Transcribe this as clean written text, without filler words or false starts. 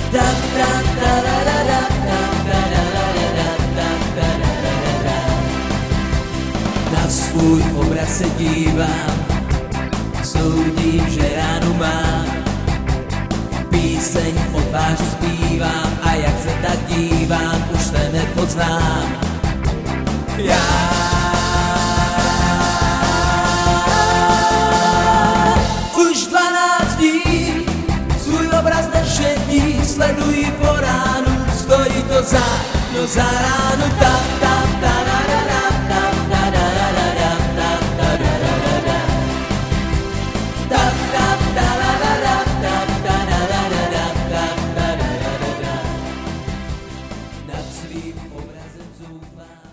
Na svůj obraz se dívám, soudím, že ránu mám. Píseň o tváři zpívám a jak se tak dívám, už se nepoznám. Já už 12 dní svůj obraz nešetí, sleduji po ránu, stojí to za ránu. Nad svým obrazem zoufám.